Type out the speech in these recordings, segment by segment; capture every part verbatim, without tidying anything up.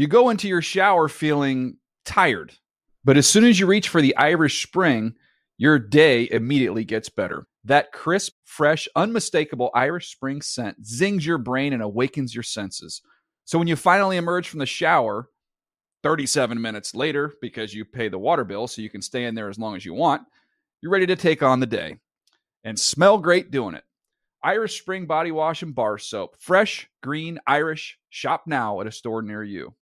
You go into your shower feeling tired, but as soon as you reach for the Irish Spring, your day immediately gets better. That crisp, fresh, unmistakable Irish Spring scent zings your brain and awakens your senses. So when you finally emerge from the shower, thirty-seven minutes later, because you pay the water bill so you can stay in there as long as you want, you're ready to take on the day and smell great doing it. Irish Spring Body Wash and Bar Soap. Fresh, green, Irish. Shop now at a store near you.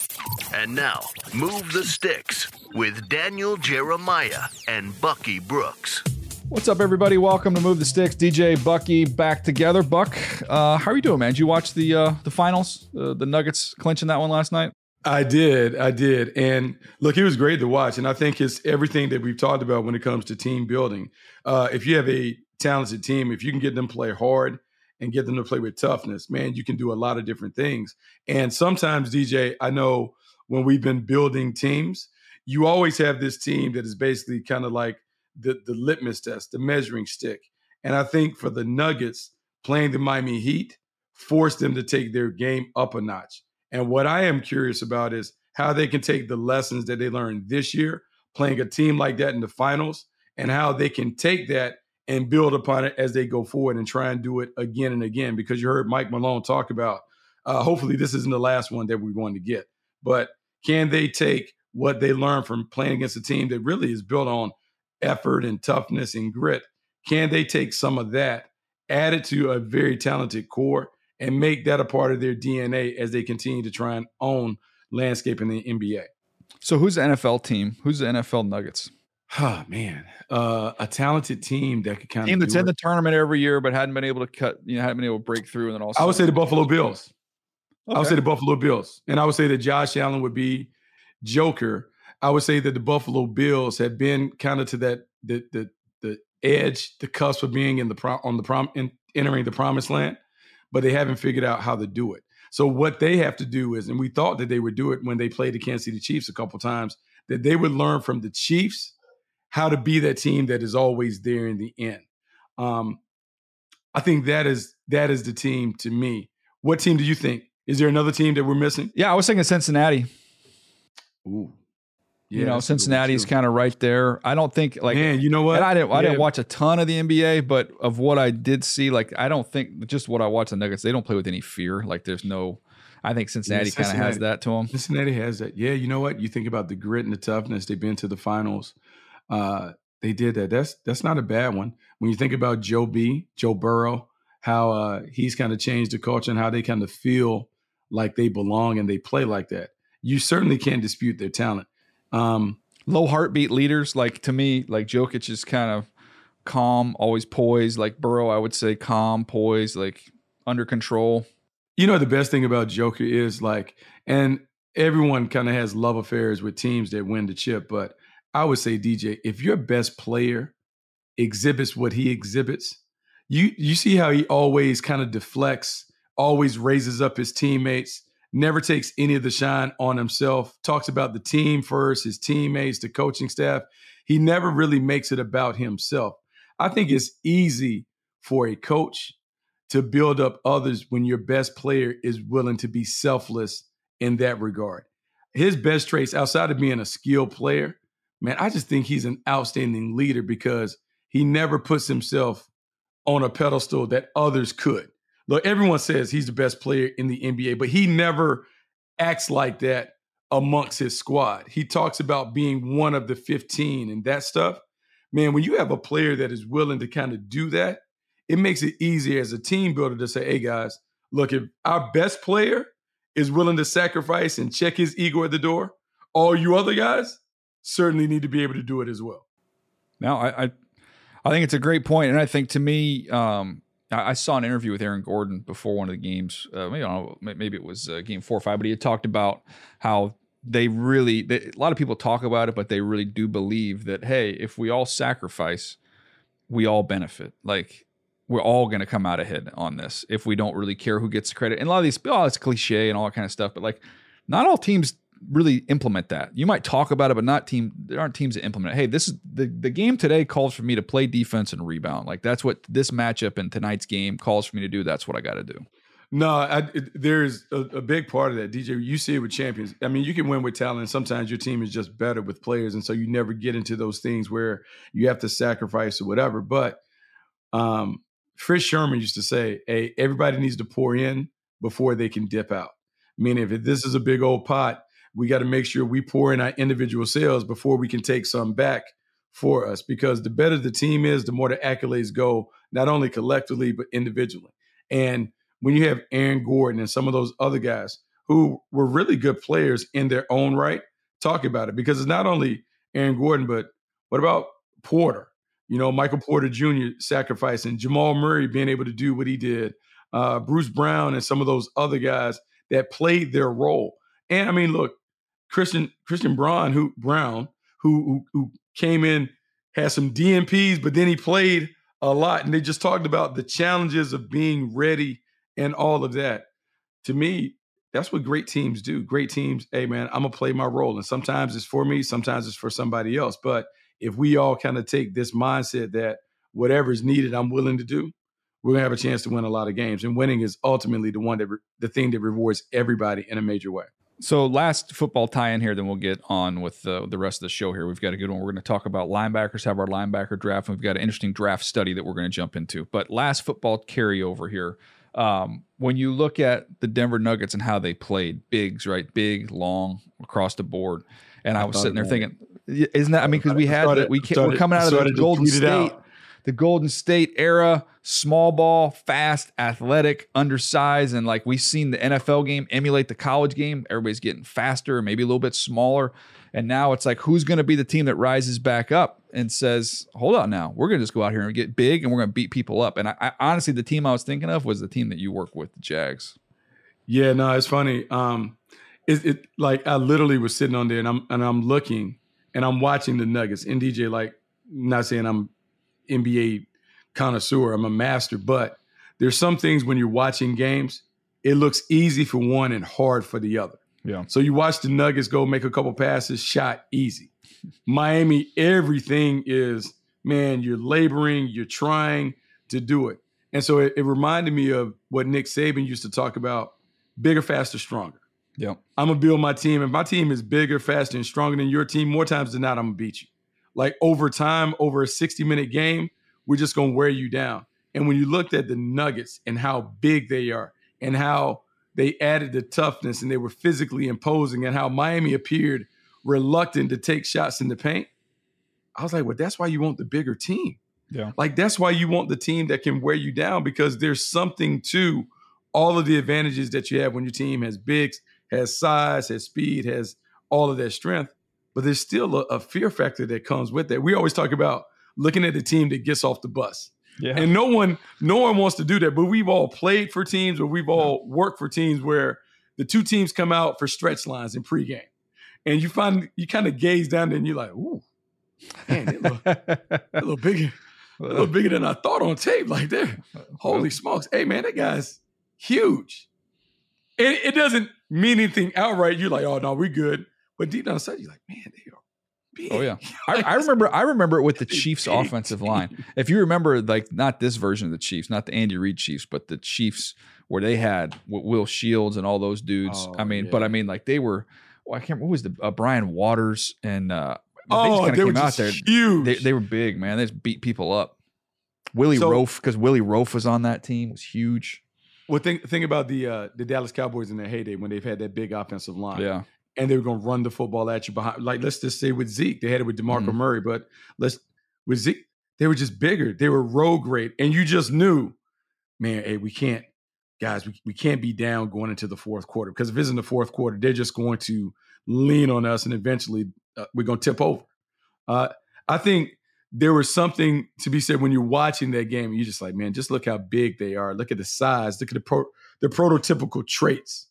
And now, Move the Sticks with Daniel Jeremiah and Bucky Brooks. What's up, everybody? Welcome to Move the Sticks. D J, Bucky, back together. Buck, uh, how are you doing, man? Did you watch the uh, the finals? Uh, the Nuggets clinching that one last night? I did. I did. And look, it was great to watch. And I think it's everything that we've talked about when it comes to team building. Uh, if you have a talented team, if you can get them to play hard and get them to play with toughness, man, you can do a lot of different things. And sometimes, D J, I know when we've been building teams, you always have this team that is basically kind of like the, the litmus test, the measuring stick. And I think for the Nuggets, playing the Miami Heat forced them to take their game up a notch. And what I am curious about is how they can take the lessons that they learned this year, playing a team like that in the finals, and how they can take that and build upon it as they go forward and try and do it again and again. Because you heard Mike Malone talk about, uh, hopefully this isn't the last one that we're going to get. But can they take what they learned from playing against a team that really is built on effort and toughness and grit? Can they take some of that, add it to a very talented core, and make that a part of their D N A as they continue to try and own landscape in the N B A? So who's the N F L team? Who's the N F L Nuggets? Oh, man. Uh, a talented team that could kind team of that's in the tournament every year but hadn't been able to cut, you know, hadn't been able to break through. And then also, I would say the Buffalo Bills. Okay. I would say the Buffalo Bills. And I would say that Josh Allen would be Joker. I would say that the Buffalo Bills have been kind of to that the the the edge, the cusp of being in the prom, on the prom in, entering the promised land, but they haven't figured out how to do it. So what they have to do is, and we thought that they would do it when they played the Kansas City Chiefs a couple times, that they would learn from the Chiefs how to be that team that is always there in the end. Um, I think that is that is the team to me. What team do you think? Is there another team that we're missing? Yeah, I was thinking Cincinnati. Ooh. Yeah, you know, Cincinnati's kind of right there. I don't think like man, you know what? And I didn't I yeah. didn't watch a ton of the N B A, but of what I did see, like I don't think just what I watched the Nuggets, they don't play with any fear. Like there's no I think Cincinnati, yeah, Cincinnati. kind of has that to them. Cincinnati has that. Yeah, you know what? You think about the grit and the toughness. They've been to the finals. Uh, they did that. That's that's not a bad one. When you think about Joe B, Joe Burrow, how uh, he's kind of changed the culture and how they kind of feel like they belong and they play like that. You certainly can't dispute their talent. Um, Low heartbeat leaders, like to me, like Jokic is kind of calm, always poised. Like Burrow, I would say calm, poised, like under control. You know, the best thing about Joker is like, and everyone kind of has love affairs with teams that win the chip, but I would say, D J, if your best player exhibits what he exhibits, you you see how he always kind of deflects, always raises up his teammates, never takes any of the shine on himself, talks about the team first, his teammates, the coaching staff. He never really makes it about himself. I think it's easy for a coach to build up others when your best player is willing to be selfless in that regard. His best traits outside of being a skilled player, man, I just think he's an outstanding leader because he never puts himself on a pedestal that others could. Look, everyone says he's the best player in the N B A, but he never acts like that amongst his squad. He talks about being one of the fifteen and that stuff. Man, when you have a player that is willing to kind of do that, it makes it easier as a team builder to say, hey, guys, look, if our best player is willing to sacrifice and check his ego at the door, all you other guys certainly need to be able to do it as well. Now, I, I, I think it's a great point, and I think to me, um, I saw an interview with Aaron Gordon before one of the games. Uh, maybe, I don't know, maybe it was uh, game four or five, but he had talked about how they really, they, a lot of people talk about it, but they really do believe that, hey, if we all sacrifice, we all benefit. Like, we're all going to come out ahead on this if we don't really care who gets the credit. And a lot of these, oh, it's cliche and all that kind of stuff, but like, not all teams really implement that. You might talk about it, but not team. There aren't teams that implement it. Hey, this is the, the game today calls for me to play defense and rebound. Like that's what this matchup in tonight's game calls for me to do. That's what I got to do. No, I, it, there's a, a big part of that, D J. You see it with champions. I mean, you can win with talent. And sometimes your team is just better with players, and so you never get into those things where you have to sacrifice or whatever. But um, Fritz Sherman used to say, "Hey, everybody needs to pour in before they can dip out." Meaning, if this is a big old pot, we got to make sure we pour in our individual sales before we can take some back for us. Because the better the team is, the more the accolades go, not only collectively but individually. And when you have Aaron Gordon and some of those other guys who were really good players in their own right, talk about it. Because it's not only Aaron Gordon, but what about Porter? You know, Michael Porter Junior sacrificing, Jamal Murray being able to do what he did, uh, Bruce Brown and some of those other guys that played their role. And I mean, look, Christian Christian Braun, who Brown, who, who who came in, had some D N Ps, but then he played a lot. And they just talked about the challenges of being ready and all of that. To me, that's what great teams do. Great teams, hey, man, I'm going to play my role. And sometimes it's for me, sometimes it's for somebody else. But if we all kind of take this mindset that whatever is needed, I'm willing to do, we're going to have a chance to win a lot of games. And winning is ultimately the one that re- the thing that rewards everybody in a major way. So last football tie-in here, then we'll get on with the, the rest of the show here. We've got a good one. We're going to talk about linebackers, have our linebacker draft, and we've got an interesting draft study that we're going to jump into. But last football carryover here. Um, when you look at the Denver Nuggets and how they played, bigs, right? Big, long, across the board. And I, I was sitting there thinking, isn't that, I mean, because we had, started, the, we started, we're coming out of the Golden State, the Golden State era, small ball, fast, athletic, undersized. And like we've seen the N F L game emulate the college game. Everybody's getting faster, maybe a little bit smaller. And now it's like, who's going to be the team that rises back up and says, hold on now, we're going to just go out here and get big and we're going to beat people up. And I, I honestly, the team I was thinking of was the team that you work with, the Jags. Yeah, no, it's funny. Um, it, it like I literally was sitting on there and I'm and I'm looking and I'm watching the Nuggets. And D J, like, not saying I'm N B A connoisseur, I'm a master, but there's some things when you're watching games, it looks easy for one and hard for the other. Yeah. So you watch the Nuggets go make a couple passes, shot easy. Miami, everything is, man, you're laboring, you're trying to do it. And so it, it reminded me of what Nick Saban used to talk about, bigger, faster, stronger. Yeah. I'm going to build my team. If my team is bigger, faster, and stronger than your team, more times than not, I'm going to beat you. Like over time, over a sixty-minute game, we're just going to wear you down. And when you looked at the Nuggets and how big they are and how they added the toughness and they were physically imposing and how Miami appeared reluctant to take shots in the paint, I was like, well, that's why you want the bigger team. Yeah. Like, that's why you want the team that can wear you down, because there's something to all of the advantages that you have when your team has bigs, has size, has speed, has all of that strength. But there's still a, a fear factor that comes with that. We always talk about looking at the team that gets off the bus. Yeah. And no one, no one wants to do that. But we've all played for teams or we've all worked for temes where the two teams come out for stretch lines in pregame. And you find, you kind of gaze down there and you're like, ooh, man, they're a little, they're a little bigger, a little bigger than I thought on tape. Like, they're, holy smokes. Hey, man, that guy's huge. And it doesn't mean anything outright. You're like, oh, no, we're good. But deep down inside, you're like, man, they are big. Oh, yeah. I, I remember I remember it with the Chiefs offensive line. If you remember, like, not this version of the Chiefs, not the Andy Reid Chiefs, but the Chiefs where they had Will Shields and all those dudes. Oh, I mean, yeah. but I mean, like, they were, well, I can't remember, what was the, uh, Brian Waters and, uh, oh, they just kind they of were came out just there. huge. They, they were big, man. They just beat people up. Willie So- Rofe, because Willie Rofe was on that team, was huge. Well, think think about the uh, the Dallas Cowboys in their heyday when they've had that big offensive line. Yeah. And they were going to run the football at you behind. Like, let's just say with Zeke, they had it with DeMarco Mhm. Murray, but let's with Zeke, they were just bigger. They were road great. And you just knew, man, hey, we can't, guys, we, we can't be down going into the fourth quarter, because if it's in the fourth quarter, they're just going to lean on us and eventually uh, we're going to tip over. Uh, I think there was something to be said when you're watching that game. You're just like, man, just look how big they are. Look at the size. Look at the pro, the prototypical traits.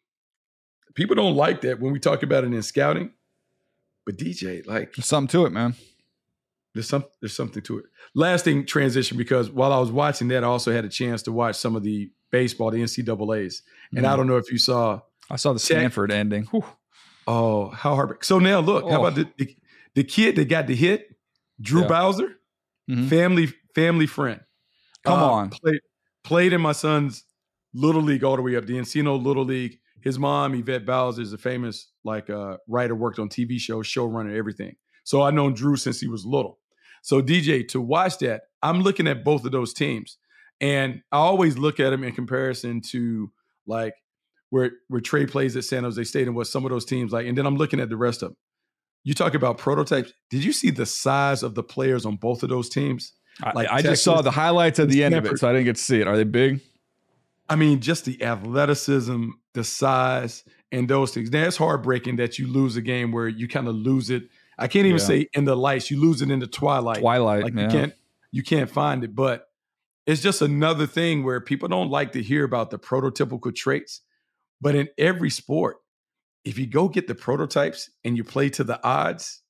People don't like that when we talk about it in scouting. But D J, like, There's something to it, man. there's some there's something to it. Lasting transition, because while I was watching that, I also had a chance to watch some of the baseball, the N C double A's. And I Mhm. don't know if you saw. I saw the Stanford ending. Whew. Oh, how hard. So now look, how Oh. about the, the the kid that got the hit, Drew Yeah. Bowser, Mhm. family family friend. Come Uh, on. Played, played in my son's Little League all the way up, the Encino Little League. His mom, Yvette Bowser, is a famous like uh, writer, worked on T V shows, showrunner, everything. So I've known Drew since he was little. So D J, to watch that, I'm looking at both of those teams. And I always look at them in comparison to like where, where Trey plays at San Jose State and what some of those teams like. And then I'm looking at the rest of them. You talk about prototypes. Did you see the size of the players on both of those teams? Like I, I just saw the highlights at the end of it, so I didn't get to see it. Are they big? I mean, just the athleticism, the size, and those things. Now, it's heartbreaking that you lose a game where you kind of lose it. I can't even yeah. say in the lights. You lose it in the twilight. Twilight, like yeah. you can't you can't find it. But it's just another thing where people don't like to hear about the prototypical traits. But in every sport, if you go get the prototypes and you play to the odds,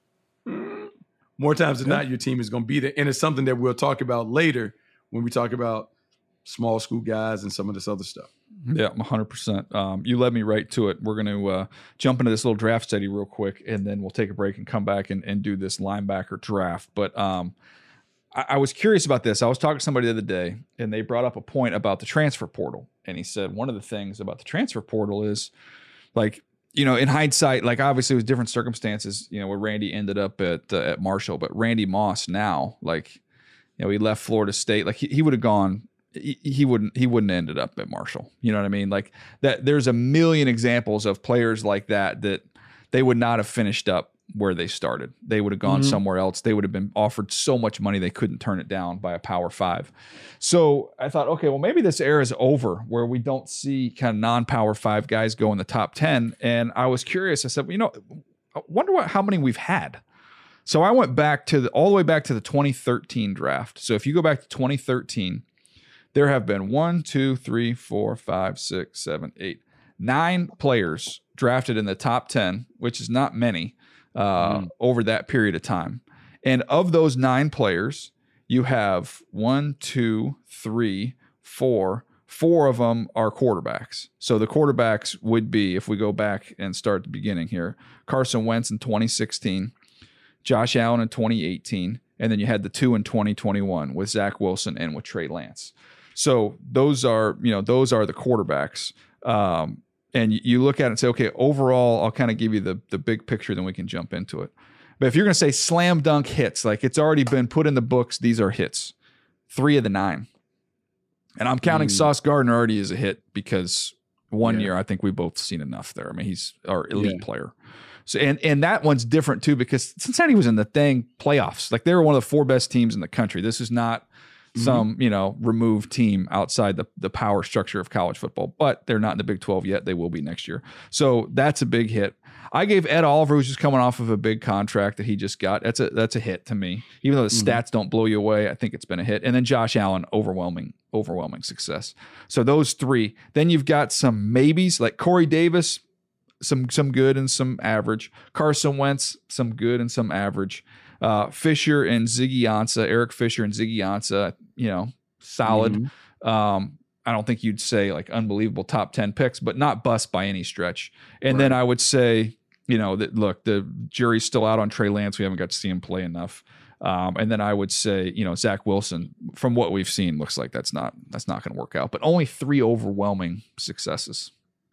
more times than yeah. not, your team is going to be there. And it's something that we'll talk about later when we talk about small school guys and some of this other stuff. Yeah, one hundred percent. Um, you led me right to it. We're going to uh, jump into this little draft study real quick, and then we'll take a break and come back and, and do this linebacker draft. But um, I, I was curious about this. I was talking to somebody the other day, and they brought up a point about the transfer portal. And he said one of the things about the transfer portal is, like, you know, in hindsight, like obviously it was different circumstances, you know, where Randy ended up at uh, at Marshall, but Randy Moss now, like, you know, he left Florida State, like he, he would have gone, he, he wouldn't, he wouldn't have ended up at Marshall. You know what I mean? Like that, there's a million examples of players like that, that they would not have finished up where they started. They would have gone mm-hmm. somewhere else. They would have been offered so much money they couldn't turn it down by a Power Five. So I thought, okay, well, maybe this era is over where we don't see kind of non-Power Five guys go in the top ten. And I was curious. I said, well, you know, I wonder what how many we've had. So I went back to the all the way back to the twenty thirteen draft. So if you go back to twenty thirteen, there have been one, two, three, four, five, six, seven, eight, nine players drafted in the top ten, which is not many. Uh, mm. over that period of time. And of those nine players, you have one, two, three, four. Four of them are quarterbacks. So the quarterbacks would be, if we go back and start at the beginning here, Carson Wentz in twenty sixteen, Josh Allen in twenty eighteen, and then you had the two in twenty twenty-one with Zach Wilson and with Trey Lance. So those are, you know, those are the quarterbacks. Um, And you look at it and say, okay, overall, I'll kind of give you the, the big picture, then we can jump into it. But if you're going to say slam dunk hits, like it's already been put in the books, these are hits. Three of the nine. And I'm counting mm. Sauce Gardner already as a hit because one yeah. year I think we've both seen enough there. I mean, he's our elite yeah. player. So and and that one's different too because Cincinnati was in the thing playoffs. Like they were one of the four best teams in the country. This is not some, mm-hmm. you know, removed team outside the, the power structure of college football, but they're not in the Big twelve yet. They will be next year. So that's a big hit. I gave Ed Oliver, who's just coming off of a big contract that he just got. That's a, that's a hit to me. Even though the mm-hmm. stats don't blow you away, I think it's been a hit. And then Josh Allen, overwhelming, overwhelming success. So those three. Then you've got some maybes like Corey Davis, some, some good and some average. Carson Wentz, some good and some average. Uh, Fisher and Ziggy Ansah, Eric Fisher and Ziggy Ansah, you know, solid. Mm-hmm. Um, I don't think you'd say like unbelievable top ten picks, but not bust by any stretch. And right. then I would say, you know, that look, the jury's still out on Trey Lance. We haven't got to see him play enough. Um, and then I would say, you know, Zach Wilson, from what we've seen, looks like that's not that's not going to work out. But only three overwhelming successes.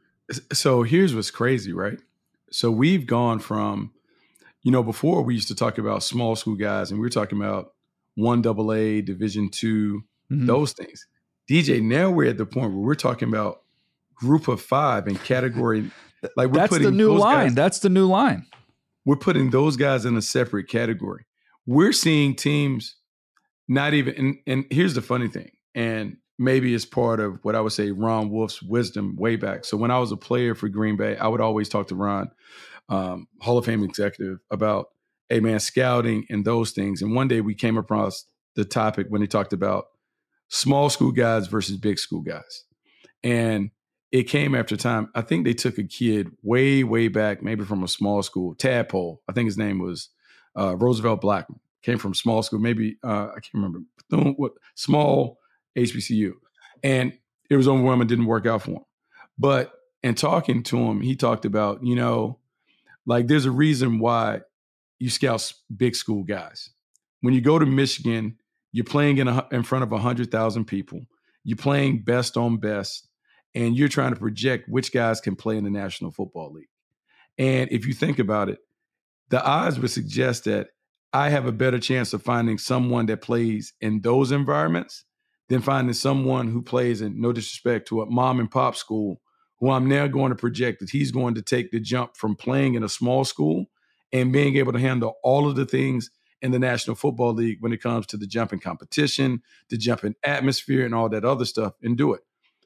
So here's what's crazy, right? So we've gone from, you know, before we used to talk about small school guys, and we were talking about one double A, Division two, mm-hmm. those things. D J, now we're at the point where we're talking about group of five and category. Like we're That's putting the new line. Guys, That's the new line. We're putting those guys in a separate category. We're seeing teams not even, and, and here's the funny thing, and maybe it's part of what I would say Ron Wolf's wisdom way back. So when I was a player for Green Bay, I would always talk to Ron, um, Hall of Fame executive, about, hey man, scouting and those things. And one day we came across the topic when he talked about small school guys versus big school guys. And it came after time. I think they took a kid way, way back, maybe from a small school, Tadpole. I think his name was uh, Roosevelt Blackman. Came from small school, maybe, uh, I can't remember, what small H B C U. And it was overwhelming, didn't work out for him. But in talking to him, he talked about, you know, like there's a reason why you scout big school guys. When you go to Michigan, you're playing in, a, in front of one hundred thousand people. you're playing best on best, and you're trying to project which guys can play in the National Football League. And if you think about it, the odds would suggest that I have a better chance of finding someone that plays in those environments than finding someone who plays in, no disrespect, to a mom and pop school, who I'm now going to project that he's going to take the jump from playing in a small school and being able to handle all of the things in the National Football League when it comes to the jumping competition, the jumping atmosphere, and all that other stuff, and do it.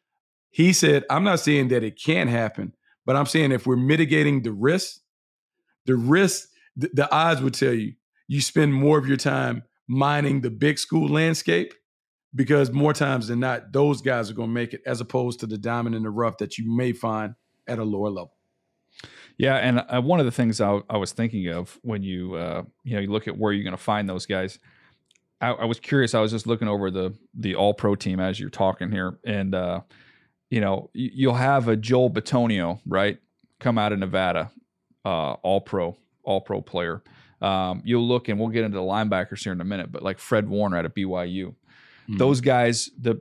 He said, I'm not saying that it can't happen, but I'm saying if we're mitigating the risk, the risk, the, the odds would tell you, you spend more of your time mining the big school landscape, because more times than not, those guys are going to make it, as opposed to the diamond in the rough that you may find at a lower level. Yeah, and uh, one of the things I, I was thinking of when you uh, you know you look at where you're going to find those guys, I, I was curious. I was just looking over the the All Pro team as you're talking here, and uh, you know you'll have a Joel Bitonio, right, come out of Nevada, uh, All Pro, All Pro player. Um, you'll look, and we'll get into the linebackers here in a minute, but like Fred Warner out of B Y U, mm-hmm. those guys, the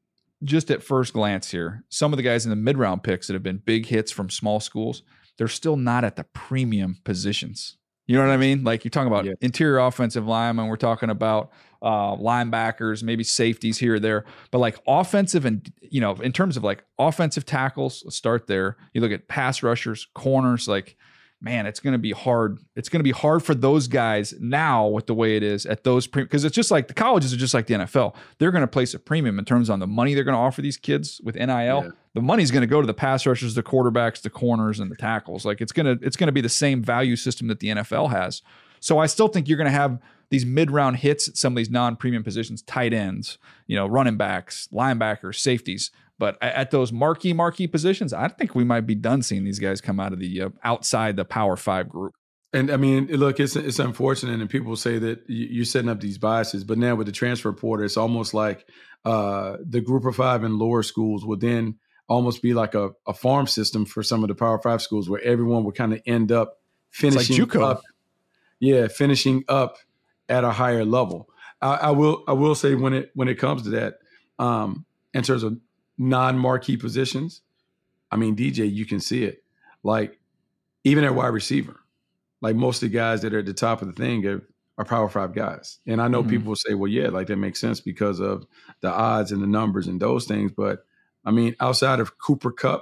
just at first glance here, some of the guys in the mid round picks that have been big hits from small schools, they're still not at the premium positions. You know what I mean? Like you're talking about yeah. interior offensive linemen, we're talking about uh, linebackers, maybe safeties here or there, but like offensive and, you know, in terms of like offensive tackles, let's start there. You look at pass rushers, corners, like, man, it's going to be hard. It's going to be hard for those guys now with the way it is at those pre, because it's just like the colleges are just like the N F L. They're going to place a premium in terms on the money they're going to offer these kids with N I L. Yeah. The money's going to go to the pass rushers, the quarterbacks, the corners, and the tackles. Like it's going to it's going to be the same value system that the N F L has. So I still think you're going to have these mid-round hits at some of these non-premium positions, tight ends, you know, running backs, linebackers, safeties. But at those marquee, marquee positions, I think we might be done seeing these guys come out of the uh, outside the Power Five group. And I mean, look, it's it's unfortunate, and people say that you're setting up these biases. But now with the transfer portal, it's almost like uh, the Group of Five and lower schools would then almost be like a, a farm system for some of the Power Five schools, where everyone would kind of end up finishing like up, yeah, finishing up at a higher level. I, I will I will say when it when it comes to that, um, in terms of non-marquee positions, I mean, D J, you can see it. Like, even at wide receiver, like most of the guys that are at the top of the thing are, are Power Five guys. And I know mm-hmm. people will say, well, yeah, like that makes sense because of the odds and the numbers and those things. But I mean, outside of Cooper Kupp,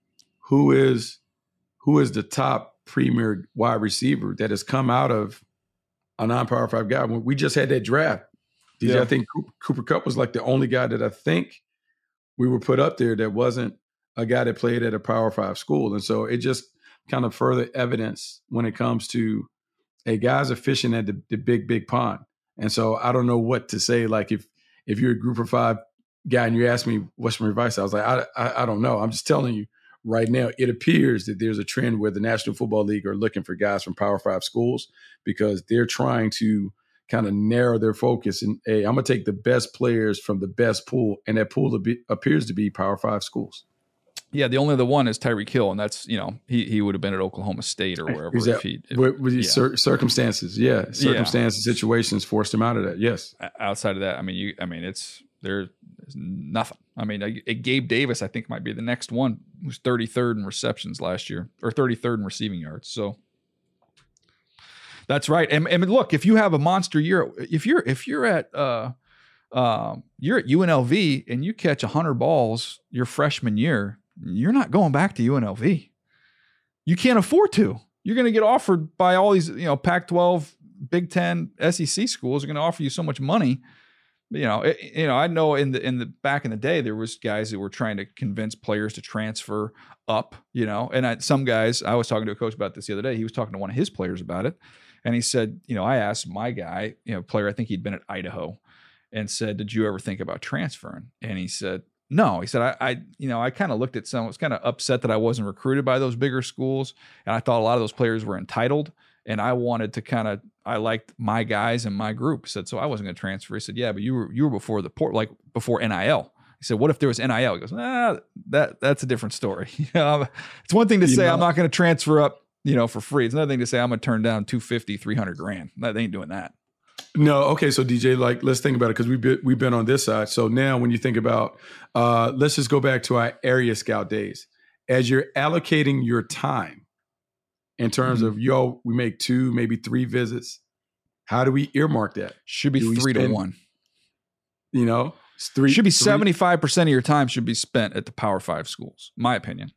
who is who is the top premier wide receiver that has come out of a non-Power Five guy? We just had that draft. D J, yeah. I think Cooper Kupp was like the only guy that I think we were put up there that wasn't a guy that played at a Power Five school. And so it just kind of further evidence when it comes to, hey, guys are fishing at the, the big, big pond. And so I don't know what to say. Like if if you're a Group of Five guy and you ask me what's my advice, I was like, I, I, I don't know. I'm just telling you right now, it appears that there's a trend where the National Football League are looking for guys from Power Five schools because they're trying to kind of narrow their focus and, hey, I'm going to take the best players from the best pool, and that pool be, appears to be Power Five schools. Yeah, the only other one is Tyreek Hill, and that's, you know, he he would have been at Oklahoma State or wherever. Exactly. If he, if, with, with yeah. cir- circumstances, yeah, circumstances, yeah. situations forced him out of that. Yes. Outside of that, I mean, you, I mean, it's there's nothing. I mean, I, Gabe Davis, I think, might be the next one, who's thirty-third in receptions last year, or thirty-third in receiving yards. So. That's right. And, and look, if you have a monster year, if you're if you're at uh, uh, you're at U N L V and you catch one hundred balls your freshman year, you're not going back to U N L V. You can't afford to. You're going to get offered by all these, you know, Pac twelve, Big Ten, S E C schools are going to offer you so much money. You know, it, you know, I know in the in the back in the day there was guys that were trying to convince players to transfer up. You know, and I, some guys, I was talking to a coach about this the other day. He was talking to one of his players about it. And he said, you know, I asked my guy, you know, player, I think he'd been at Idaho, and said, did you ever think about transferring? And he said, no. He said, I, I you know, I kind of looked at some, I was kind of upset that I wasn't recruited by those bigger schools. And I thought a lot of those players were entitled. And I wanted to kind of, I liked my guys and my group. He said, so I wasn't going to transfer. He said, yeah, but you were, you were before the port, like before N I L. He said, what if there was N I L? He goes, ah, that, that's a different story. You know, it's one thing to you say, know. I'm not going to transfer up, you know, for free. It's another thing to say I'm going to turn down two fifty, three hundred grand. They ain't doing that. No, okay. So D J, like, let's think about it because we've been, we've been on this side. So now when you think about, uh, let's just go back to our area scout days. As you're allocating your time in terms mm-hmm. of, yo, we make two, maybe three visits. How do we earmark that? Should be three spend, to one. You know, it's three. Should be three. seventy-five percent of your time should be spent at the Power Five schools, my opinion.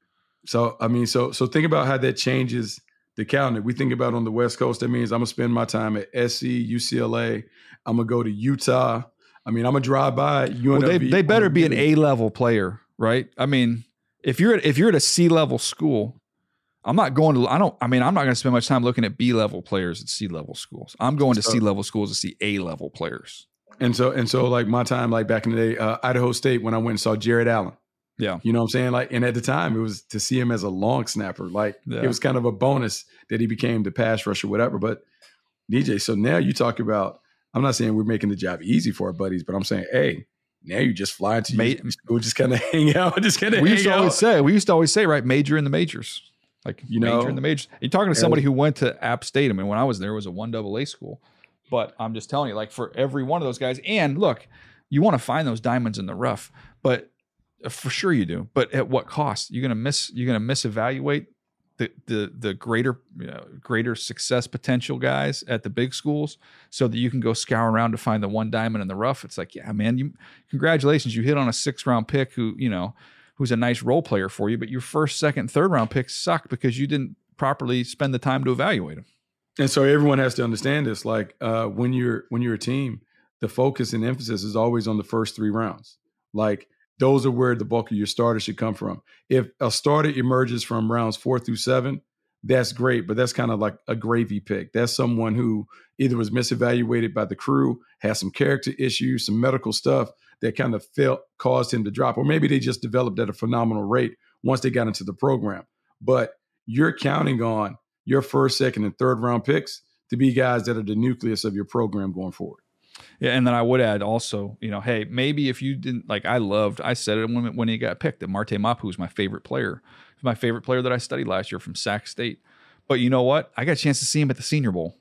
So, I mean, so, so think about how that changes the calendar. We think about on the West Coast, that means I'm going to spend my time at S C, U C L A. I'm going to go to Utah. I mean, I'm going to drive by U N L V. Well, they, they better be an A-level player, right? I mean, if you're at, if you're at a C-level school, I'm not going to, I don't, I mean, I'm not going to spend much time looking at B-level players at C-level schools. I'm going to so, C-level schools to see A-level players. And so, and so like my time, like back in the day, uh, Idaho State, when I went and saw Jared Allen. Yeah. You know what I'm saying? Like, and at the time it was to see him as a long snapper. Like yeah. it was kind of a bonus that he became the pass rusher, whatever. But D J, so now you talk about, I'm not saying we're making the job easy for our buddies, but I'm saying, hey, now you just fly to Mate, school, just kind of hang out, just kind of We hang used to out. always say, we used to always say, right, major in the majors. Like you major know, in the majors. You're talking to somebody who went to App State. I mean, when I was there, it was a one double A school. But I'm just telling you, like for every one of those guys, and look, you want to find those diamonds in the rough, but for sure you do, but at what cost? You're gonna miss. You're gonna misevaluate the the the greater you know, greater success potential guys at the big schools, so that you can go scour around to find the one diamond in the rough. It's like, yeah, man, you congratulations, you hit on a sixth round pick who you know who's a nice role player for you, but your first, second, third round picks suck because you didn't properly spend the time to evaluate them. And so everyone has to understand this. Like uh, when you're when you're a team, the focus and emphasis is always on the first three rounds. Like. Those are where the bulk of your starters should come from. If a starter emerges from rounds four through seven, that's great, but that's kind of like a gravy pick. That's someone who either was misevaluated by the crew, has some character issues, some medical stuff that kind of felt caused him to drop, or maybe they just developed at a phenomenal rate once they got into the program. But you're counting on your first, second, and third round picks to be guys that are the nucleus of your program going forward. Yeah, and then I would add also, you know, hey, maybe if you didn't, like I loved, I said it when, when he got picked, that Marte Mapu was my favorite player. He was my favorite player that I studied last year from Sac State. But you know what? I got a chance to see him at the Senior Bowl.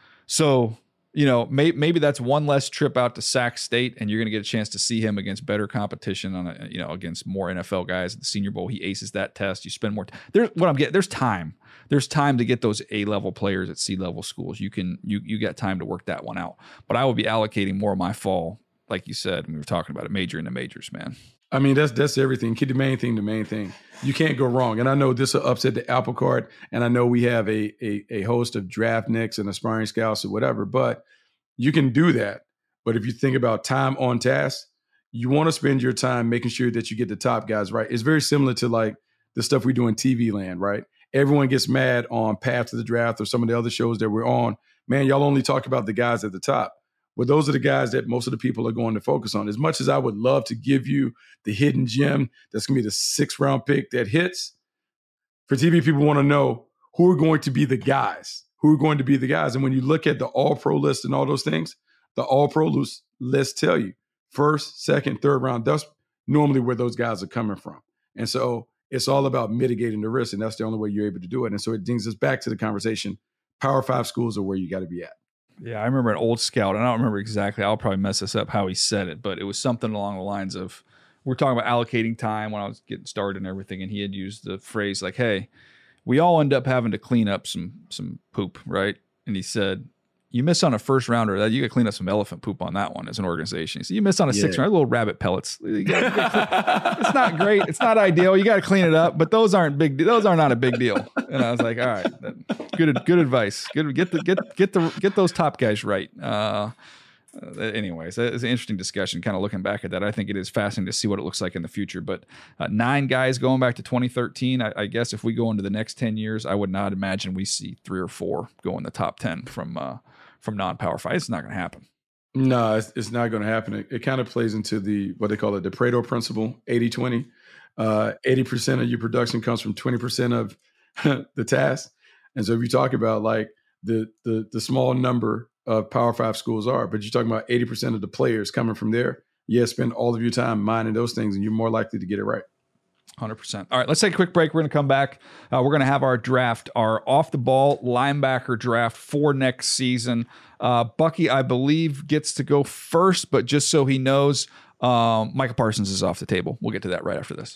So, you know, may, maybe that's one less trip out to Sac State, and you're going to get a chance to see him against better competition on a, you know, against more N F L guys at the Senior Bowl. He aces that test. You spend more time. There's what I'm getting. There's time. There's time to get those A-level players at C-level schools. You can you you got time to work that one out. But I will be allocating more of my fall, like you said, when we were talking about it, major in the majors, man. I mean, that's that's everything. Keep the main thing the main thing. You can't go wrong. And I know this will upset the apple cart, and I know we have a a, a host of draft nicks and aspiring scouts or whatever, but you can do that. But if you think about time on task, you want to spend your time making sure that you get the top guys right. It's very similar to like the stuff we do in T V land, right? Everyone gets mad on Path to the Draft or some of the other shows that we're on. Man, y'all only talk about the guys at the top. Well, those are the guys that most of the people are going to focus on. As much as I would love to give you the hidden gem that's going to be the sixth round pick that hits, for T V, people want to know who are going to be the guys, who are going to be the guys. And when you look at the all-pro list and all those things, the all-pro list lists tell you first, second, third round. That's normally where those guys are coming from. And so it's all about mitigating the risk, and that's the only way you're able to do it. And so it brings us back to the conversation. Power five schools are where you got to be at. Yeah, I remember an old scout, and I don't remember exactly. I'll probably mess this up how he said it, but it was something along the lines of, we're talking about allocating time when I was getting started and everything, and he had used the phrase like, hey, we all end up having to clean up some some poop, right? And he said, you miss on a first rounder, that you got to clean up some elephant poop on that one as an organization. So you miss on a yeah. six rounder, little rabbit pellets. You gotta, you gotta it's not great. It's not ideal. You got to clean it up, but those aren't big. Those are not a big deal. And I was like, all right, good, good advice. Good, get the get get the get those top guys right. Uh, uh, anyways, it's an interesting discussion. Kind of looking back at that, I think it is fascinating to see what it looks like in the future. But uh, nine guys going back to twenty thirteen. I, I guess if we go into the next ten years, I would not imagine we see three or four go in the top ten from. Uh, from non-power five. It's not going to happen. No, it's, it's not going to happen. It, it kind of plays into the, what they call it, the Pareto principle, eighty twenty. Uh, eighty percent of your production comes from twenty percent of the task. And so if you talk about like the, the, the small number of power five schools are, but you're talking about eighty percent of the players coming from there, yeah, spend all of your time mining those things and you're more likely to get it right. one hundred percent. All right, let's take a quick break. We're going to come back. Uh, we're going to have our draft, our off-the-ball linebacker draft for next season. Uh, Bucky, I believe, gets to go first, but just so he knows, um, Micah Parsons is off the table. We'll get to that right after this.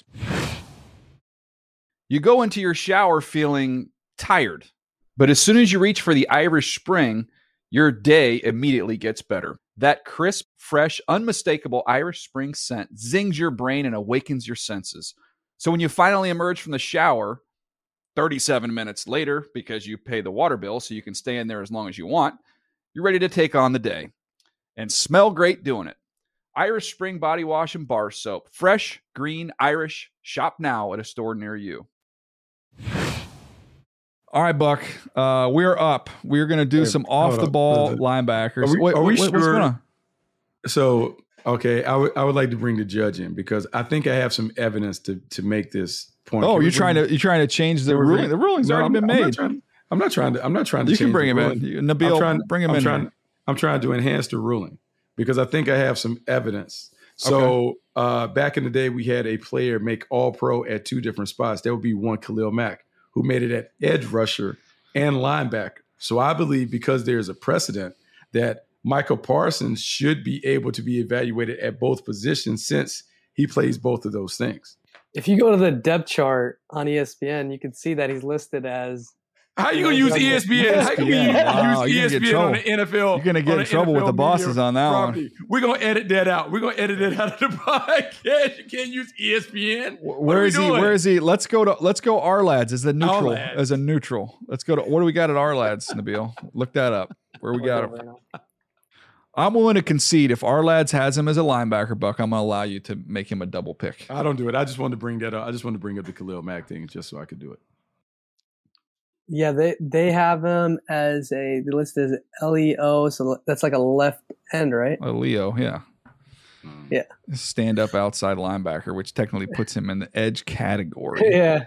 You go into your shower feeling tired, but as soon as you reach for the Irish Spring, your day immediately gets better. That crisp, fresh, unmistakable Irish Spring scent zings your brain and awakens your senses. So when you finally emerge from the shower, thirty-seven minutes later, because you pay the water bill so you can stay in there as long as you want, you're ready to take on the day and smell great doing it. Irish Spring Body Wash and Bar Soap. Fresh, green, Irish. Shop now at a store near you. All right, Buck. Uh, we're up. We're going to do hey, some off-the-ball uh, linebackers. Are we, Wait, are we wait, sure? What's going on? So, okay, I, w- I would like to bring the judge in because I think I have some evidence to to make this point. Oh, Can you're trying to you're trying to change the ruling. Bring, the ruling's no, already I'm, been I'm made. Not trying, I'm not trying to. I'm not trying to. You change can bring the him ruling. in, Nabil. Trying, bring him I'm in. Trying, here. I'm trying to enhance the ruling because I think I have some evidence. So okay. uh, back in the day, we had a player make All-Pro at two different spots. There would be one Khalil Mack who made it at edge rusher and linebacker. So I believe because there's a precedent that Michael Parsons should be able to be evaluated at both positions since he plays both of those things. If you go to the depth chart on E S P N, you can see that he's listed as. How you gonna use E S P N? How can we wow, use E S P N on the N F L? You're gonna get in trouble with the bosses on that property. one. We're gonna edit that out. We're gonna edit it out of the podcast. You can't use E S P N. Where is he? Where is he? Let's go to let's go our lads as a neutral. Lads. As a neutral. Let's go to what do we got at our lads, Nabil? Look that up. Where we got him. I'm willing to concede if our lads has him as a linebacker, Buck, I'm gonna allow you to make him a double pick. I don't do it. I just wanted to bring that up. I just wanted to bring up the Khalil Mack thing just so I could do it. Yeah, they they have him as a they list as L E O, so that's like a left end, right? A Leo, yeah. Yeah. Stand up outside linebacker, which technically puts him in the edge category. Yeah.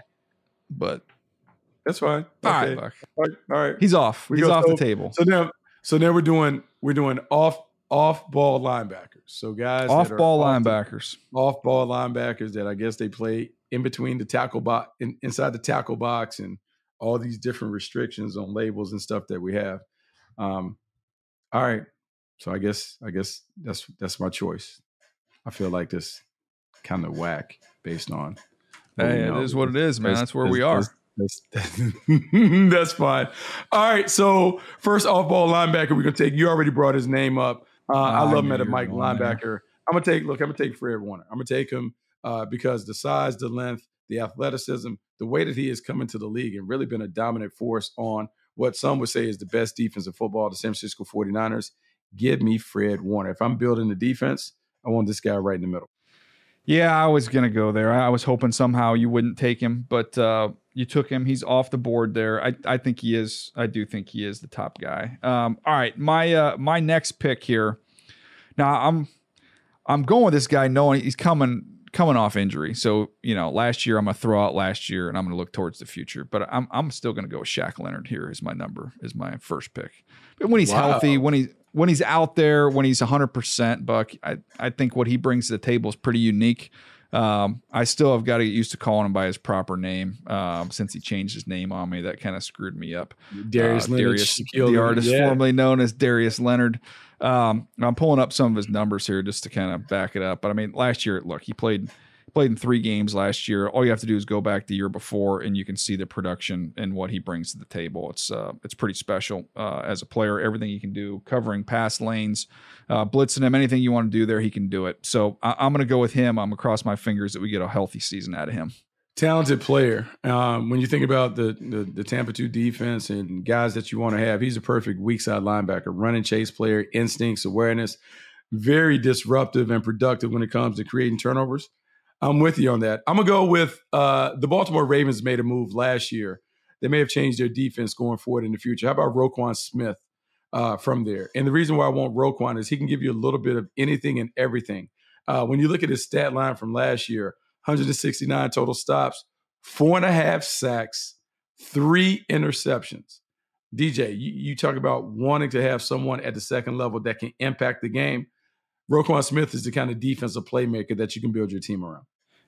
But that's fine. All okay. right, Buck. All right, all right. He's off. We He's go, off so, the table. So now so now we're doing we're doing off off ball linebackers. So guys off ball off linebackers. The, off ball linebackers that I guess they play in between the tackle box in, inside the tackle box and all these different restrictions on labels and stuff that we have. Um, all right. So I guess I guess that's that's my choice. I feel like this kind of whack based on. Hey, it is what it is, man. That's, that's where that's, we are. That's, that's, that's fine. All right. So first off-ball linebacker we're gonna take. You already brought his name up. Uh, I, I love him at a Mike linebacker. There. I'm gonna take. Look, I'm gonna take Fred Warner. I'm gonna take him uh, because the size, the length, the athleticism, the way that he has come into the league and really been a dominant force on what some would say is the best defense in football, the San Francisco forty-niners. Give me Fred Warner. If I'm building the defense, I want this guy right in the middle. Yeah, I was going to go there. I was hoping somehow you wouldn't take him, but uh, you took him. He's off the board there. I, I think he is. I do think he is the top guy. Um, all right, my uh, my next pick here. Now, I'm I'm going with this guy knowing he's coming – coming off injury. So, you know, last year I'm going to throw out last year and I'm going to look towards the future, but I'm I'm still going to go with Shaq Leonard here as my number, is my first pick. But when he's wow. healthy, when he's, when he's out there, when he's one hundred percent, Buck, I, I think what he brings to the table is pretty unique. Um, I still have got to get used to calling him by his proper name um, since he changed his name on me. That kind of screwed me up. Darius uh, Leonard, Darius, the artist yeah. formerly known as Darius Leonard. Um, I'm pulling up some of his numbers here just to kind of back it up. But I mean, last year, look, he played played in three games last year. All you have to do is go back the year before, and you can see the production and what he brings to the table. It's uh, it's pretty special uh, as a player. Everything he can do, covering pass lanes, uh, blitzing him, anything you want to do there, he can do it. So I- I'm going to go with him. I'm going to cross my fingers that we get a healthy season out of him. Talented player. Um, when you think about the, the the Tampa two defense and guys that you want to have, he's a perfect weak side linebacker, run and chase player, instincts, awareness, very disruptive and productive when it comes to creating turnovers. I'm with you on that. I'm going to go with uh, the Baltimore Ravens made a move last year. They may have changed their defense going forward in the future. How about Roquan Smith uh, from there? And the reason why I want Roquan is he can give you a little bit of anything and everything. Uh, when you look at his stat line from last year, one hundred sixty-nine total stops, four and a half sacks, three interceptions. D J, you, you talk about wanting to have someone at the second level that can impact the game. Roquan Smith is the kind of defensive playmaker that you can build your team around.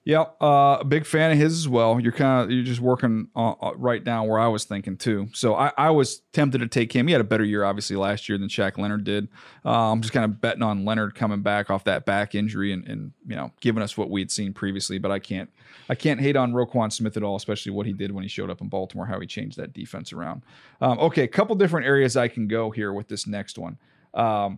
Yeah, uh, a big fan of his as well. You're kind of you're just working uh, right now where I was thinking too. So I, I was tempted to take him. He had a better year obviously last year than Shaq Leonard did. Uh, I'm just kind of betting on Leonard coming back off that back injury and, and you know giving us what we had seen previously. But I can't I can't hate on Roquan Smith at all, especially what he did when he showed up in Baltimore, how he changed that defense around. Um, okay, a couple different areas I can go here with this next one. Um,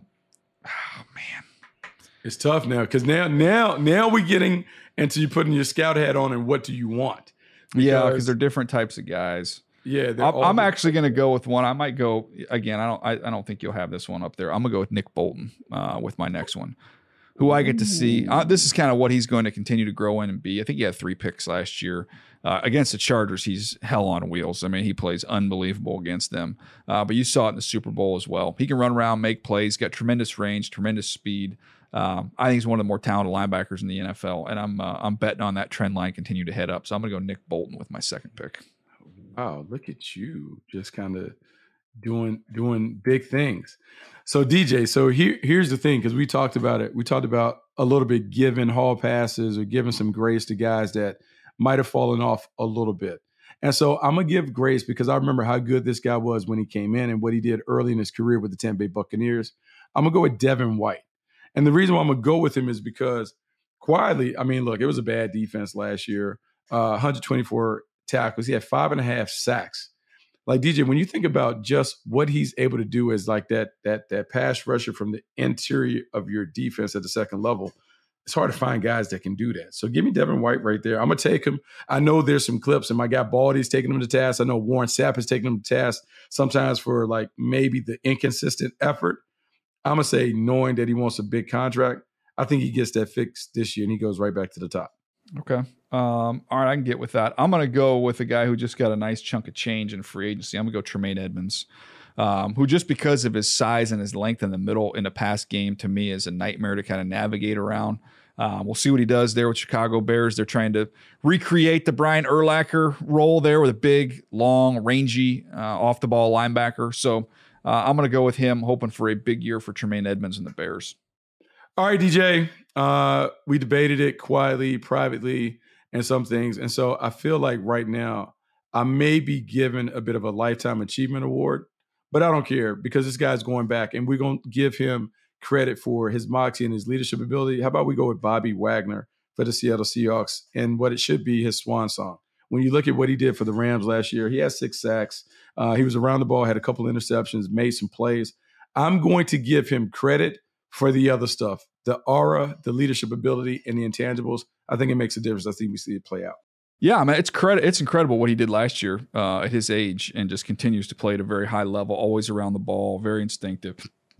oh man, it's tough now because now now now we're getting. Until you're putting your scout hat on, and what do you want? Because, yeah, because they're different types of guys. Yeah, I'm, I'm actually going to go with one. I might go again. I don't. I, I don't think you'll have this one up there. I'm going to go with Nick Bolton uh, with my next one, who I get to see. Uh, this is kind of what he's going to continue to grow in and be. I think he had three picks last year uh, against the Chargers. He's hell on wheels. I mean, he plays unbelievable against them. Uh, but you saw it in the Super Bowl as well. He can run around, make plays, got tremendous range, tremendous speed. Um, I think he's one of the more talented linebackers in the N F L, and I'm uh, I'm betting on that trend line continue to head up. So I'm going to go Nick Bolton with my second pick. Wow, look at you, just kind of doing doing big things. So D J, so here here's the thing, because we talked about it. We talked about a little bit giving hall passes or giving some grace to guys that might have fallen off a little bit. And so I'm going to give grace because I remember how good this guy was when he came in and what he did early in his career with the Tampa Bay Buccaneers. I'm going to go with Devin White. And the reason why I'm going to go with him is because quietly, I mean, look, it was a bad defense last year, uh, one hundred twenty-four tackles. He had five and a half sacks. Like, D J, when you think about just what he's able to do as like that, that, that pass rusher from the interior of your defense at the second level, it's hard to find guys that can do that. So give me Devin White right there. I'm going to take him. I know there's some clips, and my guy Baldy's taking him to task. I know Warren Sapp is taking him to task sometimes for like maybe the inconsistent effort. I'm going to say, knowing that he wants a big contract, I think he gets that fixed this year and he goes right back to the top. Okay. Um, all right, I can get with that. I'm going to go with a guy who just got a nice chunk of change in free agency. I'm going to go Tremaine Edmonds, um, who just because of his size and his length in the middle in the pass game, to me, is a nightmare to kind of navigate around. Um, we'll see what he does there with Chicago Bears. They're trying to recreate the Brian Urlacher role there with a big, long, rangy, uh, off-the-ball linebacker. So Uh, I'm going to go with him, hoping for a big year for Tremaine Edmonds and the Bears. All right, D J. Uh, we debated it quietly, privately, and some things. And so I feel like right now I may be given a bit of a Lifetime Achievement Award, but I don't care because this guy's going back and we're going to give him credit for his moxie and his leadership ability. How about we go with Bobby Wagner for the Seattle Seahawks and what it should be his swan song? When you look at what he did for the Rams last year, he had six sacks. Uh, he was around the ball, had a couple interceptions, made some plays. I'm going to give him credit for the other stuff, the aura, the leadership ability, and the intangibles. I think it makes a difference. I think we see it play out. Yeah, I mean, it's credit. It's incredible what he did last year uh, at his age, and just continues to play at a very high level, always around the ball, very instinctive.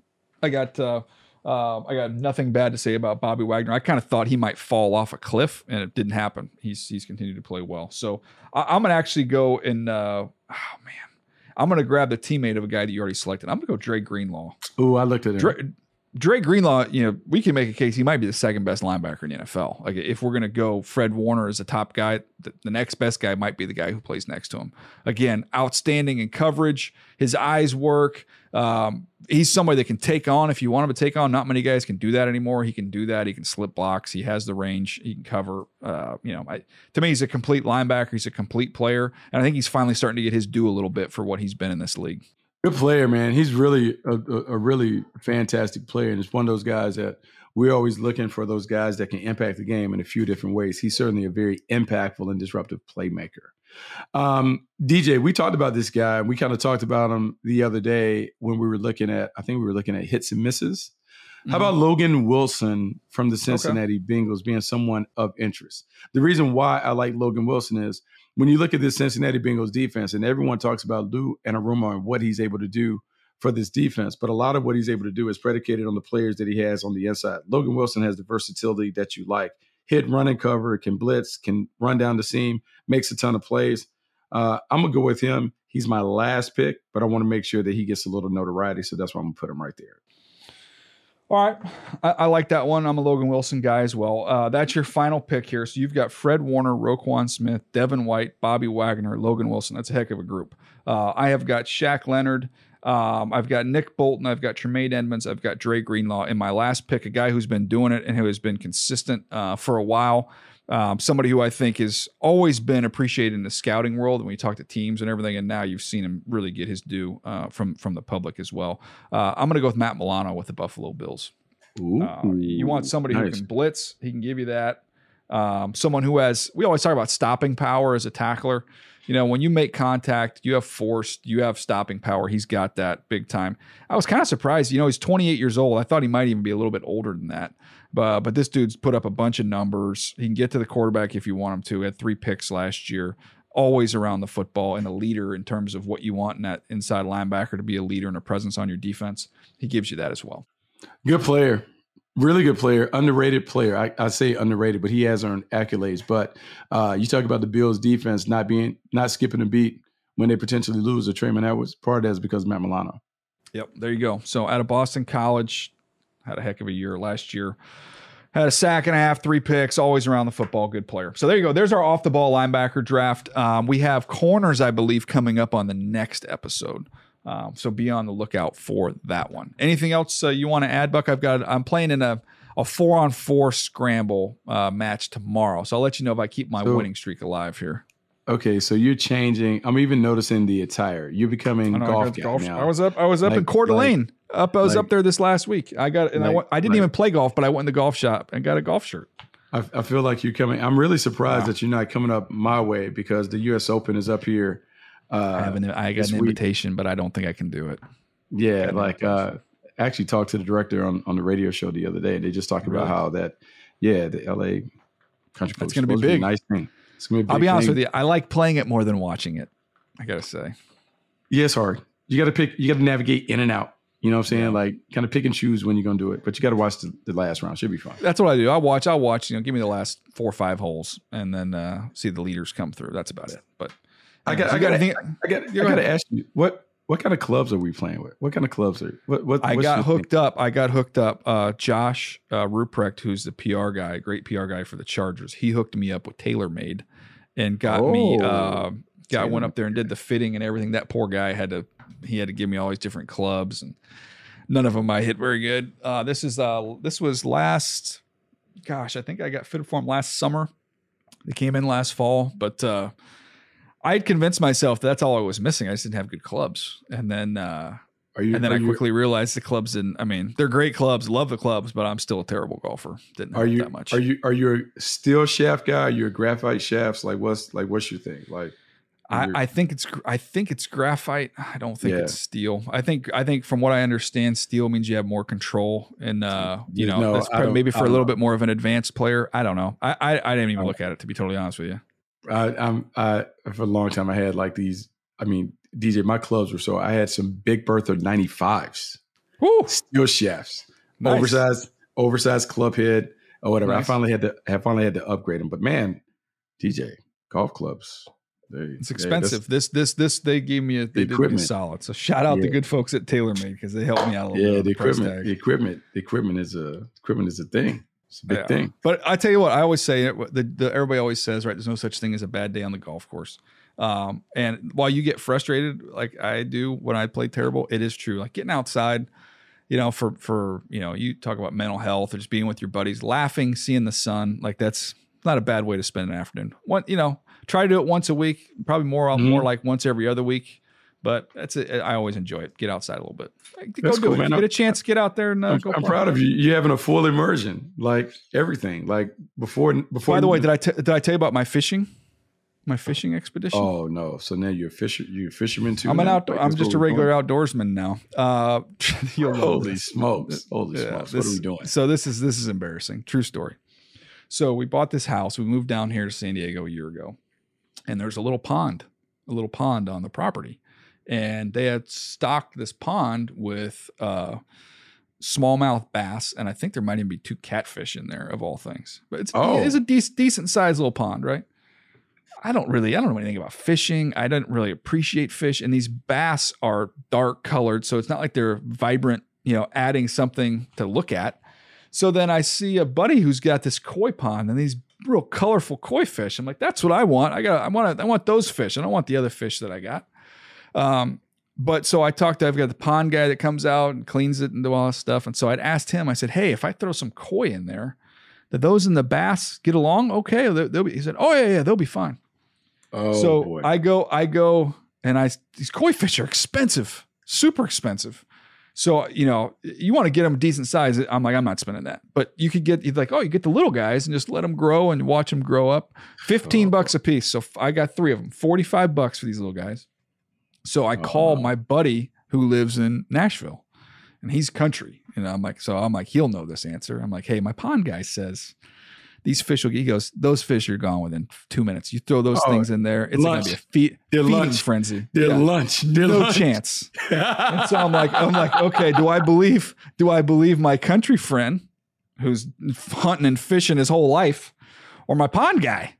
I got uh, uh, I got nothing bad to say about Bobby Wagner. I kind of thought he might fall off a cliff, and it didn't happen. He's he's continued to play well. So I, I'm gonna actually go and uh, oh man, I'm gonna grab the teammate of a guy that you already selected. I'm gonna go Dre Greenlaw. Ooh, I looked at him. Dre, Dre Greenlaw, you know, we can make a case he might be the second best linebacker in the N F L. Like if we're going to go Fred Warner as the top guy, the, the next best guy might be the guy who plays next to him. Again, outstanding in coverage. His eyes work. Um, he's somebody that can take on if you want him to take on. Not many guys can do that anymore. He can do that. He can slip blocks. He has the range. He can cover. Uh, you know, I, to me, he's a complete linebacker. He's a complete player. And I think he's finally starting to get his due a little bit for what he's been in this league. Good player, man. He's really a, a, a really fantastic player. And it's one of those guys that we're always looking for, those guys that can impact the game in a few different ways. He's certainly a very impactful and disruptive playmaker. Um, D J, we talked about this guy. We kind of talked about him the other day when we were looking at, I think we were looking at hits and misses. Mm-hmm. How about Logan Wilson from the Cincinnati okay. Bengals being someone of interest? The reason why I like Logan Wilson is when you look at this Cincinnati Bengals defense, and everyone talks about Lou Anarumo and what he's able to do for this defense, but a lot of what he's able to do is predicated on the players that he has on the inside. Logan Wilson has the versatility that you like. Hit, run, and cover, can blitz, can run down the seam, makes a ton of plays. Uh, I'm going to go with him. He's my last pick, but I want to make sure that he gets a little notoriety, so that's why I'm going to put him right there. All right. I, I like that one. I'm a Logan Wilson guy as well. Uh, that's your final pick here. So you've got Fred Warner, Roquan Smith, Devin White, Bobby Wagner, Logan Wilson. That's a heck of a group. Uh, I have got Shaq Leonard. Um, I've got Nick Bolton. I've got Tremaine Edmonds. I've got Dre Greenlaw. In my last pick, a guy who's been doing it and who has been consistent uh, for a while. Um, somebody who I think has always been appreciated in the scouting world when you talk to teams and everything, and now you've seen him really get his due uh, from from the public as well. Uh, I'm going to go with Matt Milano with the Buffalo Bills. Uh, you want somebody nice. who can blitz, he can give you that. Um, someone who has, we always talk about stopping power as a tackler. You know, when you make contact, you have force, you have stopping power. He's got that big time. I was kind of surprised. You know, he's twenty-eight years old. I thought he might even be a little bit older than that. But but this dude's put up a bunch of numbers. He can get to the quarterback if you want him to. He had three picks last year. Always around the football and a leader in terms of what you want in that inside linebacker to be a leader and a presence on your defense. He gives you that as well. Good player. Really good player, underrated player. I, I say underrated, but he has earned accolades. But uh, you talk about the Bills' defense not being not skipping a beat when they potentially lose to Trayman Edwards. Part of that is because of Matt Milano. Yep, there you go. So out of Boston College, had a heck of a year last year. Had a sack and a half, three picks, always around the football, good player. So there you go. There's our off-the-ball linebacker draft. Um, we have corners, I believe, coming up on the next episode. Um, so be on the lookout for that one. Anything else uh, you want to add, Buck? I've got. I'm playing in a a four on four scramble uh, match tomorrow, so I'll let you know if I keep my so, winning streak alive here. Okay, so you're changing. I'm even noticing the attire. You're becoming I golf guy golf. now. I was up. I was up like, in Coeur d'Alene. Like, up. I was like, up there this last week. I got and like, I, went, I didn't like, even play golf, but I went in the golf shop and got a golf shirt. I, I feel like you're coming. I'm really surprised wow. that you're not coming up my way because the U S Open is up here. Uh, I have an, I got an invitation, week. but I don't think I can do it. Yeah, like uh, actually talked to the director on, on the radio show the other day. They just talked really? about how that, yeah, the L A Country Club. It's going to be big. Be a nice thing. It's gonna be a big I'll be honest thing. with you. I like playing it more than watching it. I gotta say. Yeah, it's hard. You got to pick. You got to navigate in and out. You know what I'm saying? Yeah. Like kind of pick and choose when you're going to do it. But you got to watch the, the last round. Should be fun. That's what I do. I watch. I'll watch. You know, give me the last four or five holes, and then uh, see the leaders come through. That's about it. But I got. I got. I got. I got to ask you what. What kind of clubs are we playing with? What kind of clubs are? What? what I got hooked thing? up. I got hooked up. Uh, Josh uh, Ruprecht, who's the P R guy, great P R guy for the Chargers. He hooked me up with TaylorMade, and got oh, me. Uh, got went up there and did the fitting and everything. That poor guy had to. He had to give me all these different clubs, and none of them I hit very good. Uh, this is. Uh, this was last. Gosh, I think I got fitted for him last summer. They came in last fall, but. Uh, I had convinced myself that that's all I was missing. I just didn't have good clubs. And then uh, are you, and then are I you, quickly realized the clubs didn't, I mean, they're great clubs, love the clubs, but I'm still a terrible golfer. Didn't are have you, that much. Are you are you a steel shaft guy? Are you a graphite shafts? Like what's like what's your thing? Like I, I think it's I think it's graphite. I don't think yeah. it's steel. I think I think from what I understand, steel means you have more control and uh, you know, no, that's probably maybe for a little know. bit more of an advanced player. I don't know. I I, I didn't even look at it, to be totally honest with you. I, I'm I for a long time I had like these. I mean, D J, my clubs were so I had some Big Bertha ninety-fives, Woo. steel shafts, Nice. oversized, oversized club head or whatever. Nice. I finally had to. I finally had to upgrade them. But man, D J, golf clubs. They, It's expensive. This this this they gave me a they the did me a solid. So shout out yeah. the good folks at TaylorMade because they helped me out a little yeah, bit. the The price equipment, tag. the equipment, the equipment is a equipment is a thing. It's a big Yeah. thing. But I tell you what, I always say it. The, the everybody always says, right? There's no such thing as a bad day on the golf course. Um, and while you get frustrated, like I do when I play terrible, it is true. Like getting outside, you know, for for you know, you talk about mental health or just being with your buddies, laughing, seeing the sun. Like that's not a bad way to spend an afternoon. One, you know, try to do it once a week. Probably more mm-hmm. more like once every other week. But that's it. I always enjoy it. Get outside a little bit. Go That's do cool, it. man. Get a chance to get out there and uh, I'm, go. I'm play. proud of you. You having a full immersion, like everything. Like before. Before. By the way, did I t- did I tell you about my fishing? My fishing expedition. Oh no! So now you're a fisher. You're a fisherman too. I'm an now? outdoor. Like, I'm that's just a what we're regular doing? outdoorsman now. Uh, you'll love Holy this. smokes! Holy Yeah, smokes! this- What are we doing? So this is this is embarrassing. True story. So we bought this house. We moved down here to San Diego a year ago, and there's a little pond, a little pond on the property, and they had stocked this pond with uh, smallmouth bass, and I think there might even be two catfish in there of all things. But it's Oh. it's a decent decent sized little pond, right? I don't really, I don't know anything about fishing. I don't really appreciate fish. And these bass are dark colored. So it's not like they're vibrant, you know, adding something to look at. So then I see a buddy who's got this koi pond and these real colorful koi fish. I'm like, that's what I want. I got, I want, I want those fish. I don't want the other fish that I got. Um, but so I talked to, I've got the pond guy that comes out and cleans it and do all this stuff. And so I'd asked him, I said, hey, if I throw some koi in there, do those and the bass get along? Okay. They'll, they'll be, he said, oh yeah, yeah, they'll be fine. Oh, so boy. I go, I go, and I, these koi fish are expensive, super expensive. So, you know, you want to get them decent size. I'm like, I'm not spending that, but you could get, you'd like, oh, you get the little guys and just let them grow and watch them grow up. fifteen oh. bucks a piece. So I got three of them, forty-five bucks for these little guys. So I oh. call my buddy who lives in Nashville and he's country. And I'm like, so I'm like, he'll know this answer. I'm like, hey, my pond guy says these fish will, he goes, those fish are gone within two minutes. You throw those oh, things in there, it's going to be a feed, feeding lunch. frenzy. Their yeah. lunch. Their no lunch. chance. And so I'm like, I'm like, okay, do I believe, do I believe my country friend who's hunting and fishing his whole life or my pond guy?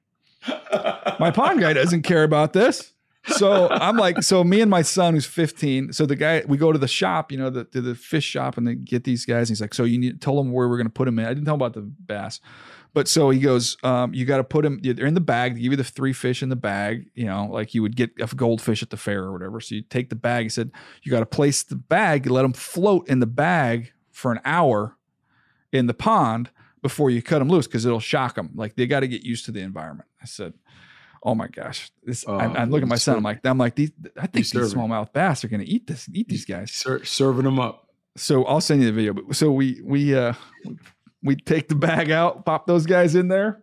My pond guy doesn't care about this. So I'm like, so me and my son who's fifteen. So the guy, we go to the shop, you know, the, to the fish shop and they get these guys. And he's like, so you need to tell them where we're going to put them in. I didn't tell him about the bass. But so he goes, um, you got to put them, they're in the bag. They give you the three fish in the bag, you know, like you would get a goldfish at the fair or whatever. So you take the bag. He said, you got to place the bag, let them float in the bag for an hour in the pond before you cut them loose because it'll shock them. Like they got to get used to the environment. I said, oh my gosh. This, oh, I'm, I'm looking at my son. I'm like, I'm like, these, I think these smallmouth bass are going to eat this, eat these guys. Ser- serving them up. So I'll send you the video. But so we, we, uh, we take the bag out, pop those guys in there.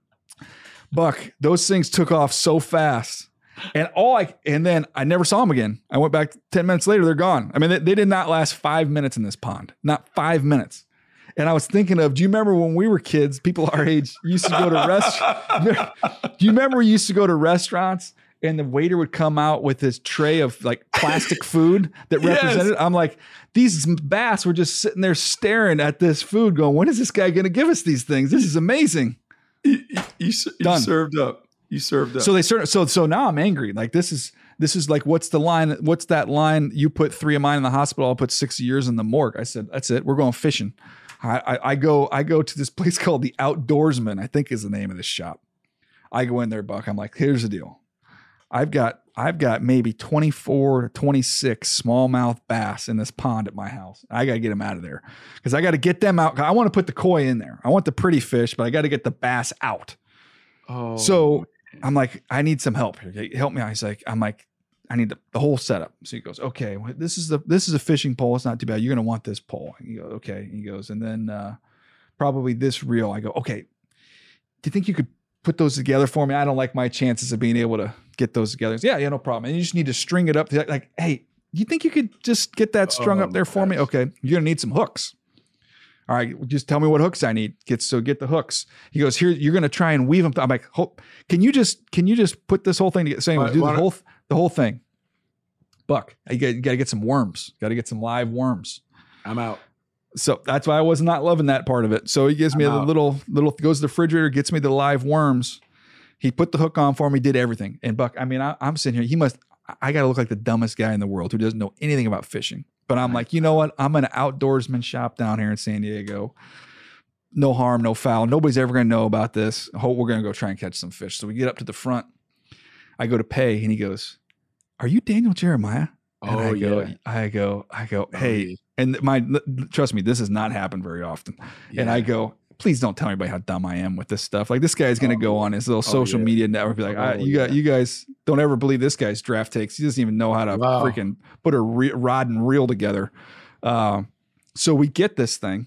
Buck, those things took off so fast. And all I, and then I never saw them again. I went back ten minutes later, they're gone. I mean, they, they did not last five minutes in this pond, not five minutes. And I was thinking of, do you remember when we were kids, people our age used to go to restaurants? Do you remember we used to go to restaurants and the waiter would come out with this tray of like plastic food that represented? Yes. I'm like, these bass were just sitting there staring at this food going, when is this guy going to give us these things? This is amazing. You, you, you served up. You served up. So they served. So, so now I'm angry. Like this is, this is like, what's the line? What's that line? You put three of mine in the hospital. I'll put six years in the morgue. I said, that's it. We're going fishing. I, I, I go, I go to this place called the Outdoorsman, I think is the name of this shop. I go in there, Buck. I'm like, here's the deal. I've got, I've got maybe twenty-four to twenty-six smallmouth bass in this pond at my house. I got to get them out of there because I got to get them out. I want to put the koi in there. I want the pretty fish, but I got to get the bass out. Oh, so I'm like, I need some help here. Help me out. He's like, I'm like, I need the, the whole setup. So he goes, okay, well, this is the, this is a fishing pole. It's not too bad. You're going to want this pole. And you go, okay. He goes, and then uh, probably this reel. I go, okay. Do you think you could put those together for me? I don't like my chances of being able to get those together. Yeah, yeah, no problem. And you just need to string it up. To, like, hey, do you think you could just get that strung oh, up there for gosh. me? Okay, you're gonna need some hooks. All right, just tell me what hooks I need. Get so get the hooks. He goes, here, you're gonna try and weave them. I'm like, can you just can you just put this whole thing together? Saying, do the whole the whole thing. Buck, you got, you got to get some worms. Got to get some live worms. I'm out. So that's why I was not loving that part of it. So he gives me I'm a out. little, little, goes to the refrigerator, gets me the live worms. He put the hook on for me, did everything. And Buck, I mean, I, I'm sitting here. He must, I got to look like the dumbest guy in the world who doesn't know anything about fishing. But I'm like, you know what? I'm an outdoorsman shop down here in San Diego. No harm, no foul. Nobody's ever going to know about this. Hope we're going to go try and catch some fish. So we get up to the front. I go to pay and he goes, are you Daniel Jeremiah? And oh, I go, yeah. I go, I go, hey, and my, trust me, this has not happened very often. Yeah. And I go, please don't tell anybody how dumb I am with this stuff. Like this guy's going to oh, go on his little social oh, yeah. media network, be like, oh, you yeah. got, you guys don't ever believe this guy's draft takes. He doesn't even know how to wow. freaking put a re- rod and reel together. Uh, so we get this thing.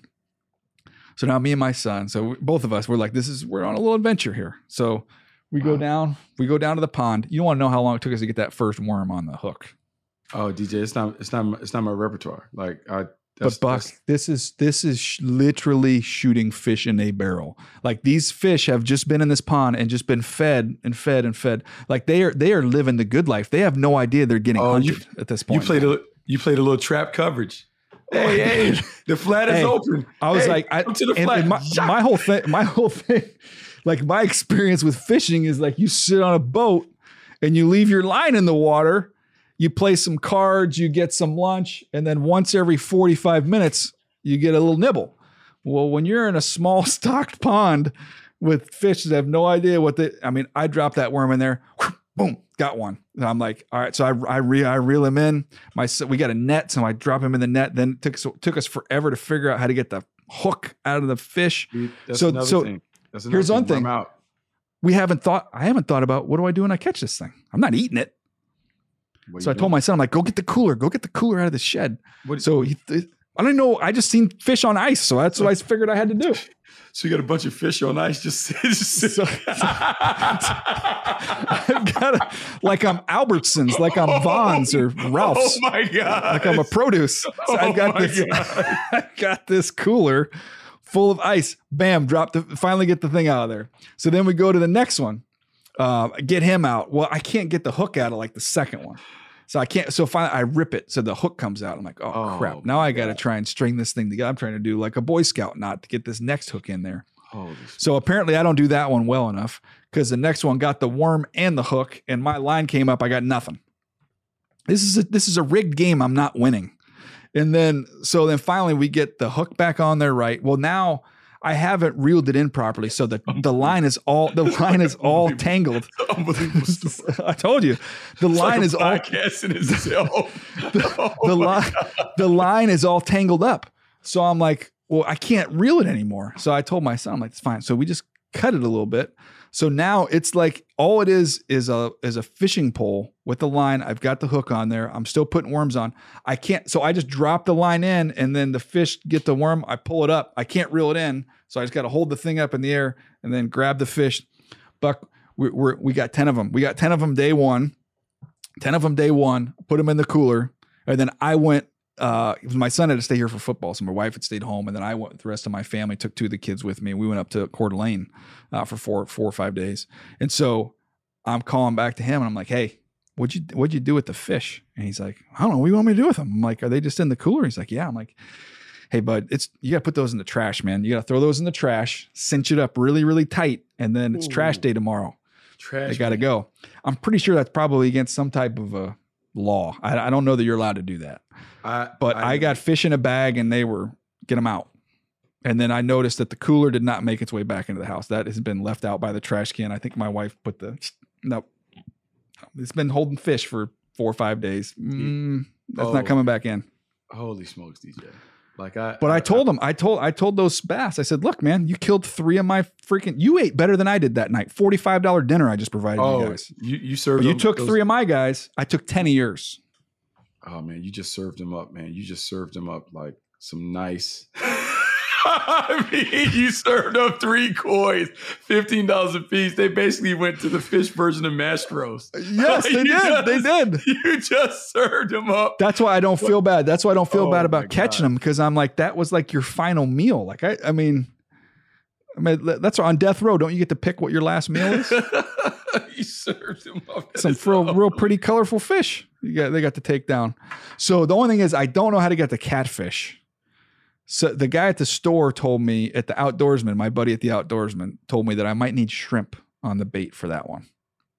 So now me and my son, so we, both of us, we're like, this is, we're on a little adventure here. So we wow. go down, we go down to the pond. You don't want to know how long it took us to get that first worm on the hook. Oh, D J, it's not, it's not, it's not my repertoire. Like, I, but Buck, this is this is sh- literally shooting fish in a barrel. Like these fish have just been in this pond and just been fed and fed and fed. Like they are they are living the good life. They have no idea they're getting oh, hunted you, at this point. You played a you played a little trap coverage. Hey, hey, the flat is hey, open. I was hey, like, I, come to the and, flat. And my, my whole thing, my whole thing, like my experience with fishing is like you sit on a boat and you leave your line in the water. You play some cards, you get some lunch, and then once every forty-five minutes, you get a little nibble. Well, when you're in a small stocked pond with fish that have no idea what they, I mean, I dropped that worm in there, boom, got one. And I'm like, all right, so I I, re, I reel him in. My we got a net, so I drop him in the net. Then it took, so it took us forever to figure out how to get the hook out of the fish. Dude, that's So- another so thing. That's another here's one thing. thing. I'm out. We haven't thought, I haven't thought about what do I do when I catch this thing? I'm not eating it. What So I you told doing? my son, I'm like, go get the cooler, go get the cooler out of the shed. What, So he, I don't know. I just seen fish on ice. So that's what I figured I had to do. so you got a bunch of fish on ice. Just, just So- I've got a, like I'm Albertsons, like I'm Vaughn's or Ralph's. Oh my god! Like I'm a produce. So Oh I've got my this. God. I got this cooler full of ice. Bam! Drop the. Finally get the thing out of there. So then we go to the next one. Uh, get him out. Well, I can't get the hook out of like the second one. So I can't. So finally, I rip it. So the hook comes out. I'm like, oh, Oh, crap! Now I got to try and string this thing together. I'm trying to do like a Boy Scout knot to get this next hook in there. Holy So apparently, I don't do that one well enough because the next one got the worm and the hook, and my line came up. I got nothing. This is a, this is a rigged game. I'm not winning. And then so then finally we get the hook back on there right. Well, now I haven't reeled it in properly, so the the line is all the line is all tangled. Unbelievable story. I told you, the It's line like is a all podcast in itself. the, Oh the my line the line is all tangled up. So I'm like, well, I can't reel it anymore. So I told my son, I'm like, it's fine. So we just cut it a little bit. So now it's like all it is is a is a fishing pole with the line. I've got the hook on there. I'm still putting worms on. I can't. So I just drop the line in, and then the fish get the worm. I pull it up. I can't reel it in, so I just got to hold the thing up in the air and then grab the fish. Buck, we we're, we got ten of them. We got ten of them day one. Ten of them day one. Put them in the cooler, and then I went. Uh, my son had to stay here for football, so my wife had stayed home, and then I went with the rest of my family. Took two of the kids with me. We went up to Coeur d'Alene uh, for four, four or five days. And so I'm calling back to him, and I'm like, "Hey, what'd you what'd you do with the fish?" And he's like, "I don't know. What do you want me to do with them?" I'm like, "Are they just in the cooler?" He's like, "Yeah." I'm like, "Hey, bud, it's you got to put those in the trash, man. You got to throw those in the trash, cinch it up really, really tight, and then it's Ooh. trash day tomorrow. Trash. They got to man. go." I'm pretty sure that's probably against some type of a law. I, I don't know that you're allowed to do that. I, But I, got fish in a bag and they were get them out. And then I noticed that the cooler did not make its way back into the house. That has been left out by the trash can. I think my wife put the nope. It's been holding fish for four or five days. Mm, that's Oh. not coming back in. Holy smokes, D J! Like I, But I told them, I told I told those bass, I said, look, man, you killed three of my freaking you ate better than I did that night. forty-five dollars dinner I just provided Oh, you guys. you you served. But you them- took those- three of my guys. I took ten of yours. Oh man, you just served them up, man. You just served them up like some nice. I mean, you served up three koi's, fifteen dollars a piece. They basically went to the fish version of Mastros. Yes, they You did. They just- did. You just served them up. That's why I don't feel bad. That's why I don't feel Oh bad my about catching God. them because I'm like, that was like your final meal. Like, I, I mean, I mean, that's on death row. Don't you get to pick what your last meal is? You served them up. Some real, real pretty, colorful fish. You got, they got to take down. So the only thing is, I don't know how to get the catfish. So the guy at the store told me at the Outdoorsman, my buddy at the Outdoorsman told me that I might need shrimp on the bait for that one.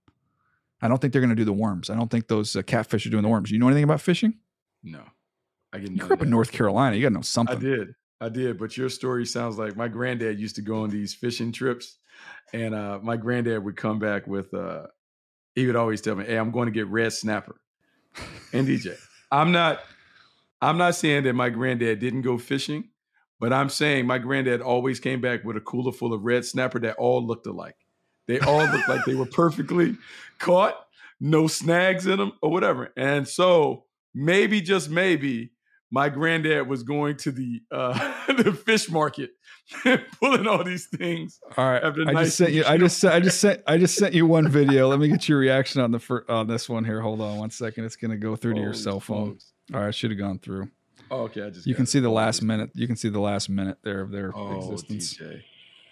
I don't think they're going to do the worms. I don't think those uh, catfish are doing the worms. You know anything about fishing? No, I didn't. You know grew up in that. North Carolina. You got to know I something. did. I did. But your story sounds like my granddad used to go on these fishing trips. And uh, my granddad would come back with, uh, he would always tell me, hey, I'm going to get red snapper. And D J, I'm not, I'm not saying that my granddad didn't go fishing, but I'm saying my granddad always came back with a cooler full of red snapper that all looked alike. They all looked like they were perfectly caught, no snags in them or whatever. And so maybe, just maybe, my granddad was going to the uh, the fish market, pulling all these things. All right, After I nice just sent you. I shrimp. just sent. I just sent. I just sent you one video. Let me get your reaction on the fir- on this one here. Hold on one second. It's gonna go through to your Holy cell phone. smokes. All right, should have gone through. Oh, okay, I just You got can it. see the Holy last smokes. minute. You can see the last minute there of their Oh, existence. D J.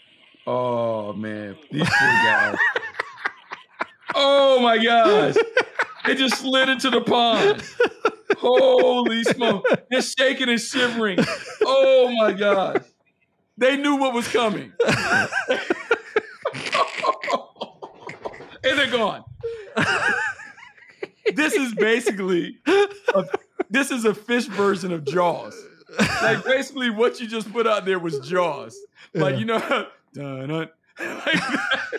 Oh man, these poor guys. Oh my gosh, they just slid into the pond. Holy smoke! They're shaking and shivering. Oh my gosh, they knew what was coming, and they're gone. This is basically a, this is a fish version of Jaws. Like basically, what you just put out there was Jaws. Like Yeah. you know, how- dun, dun, like that.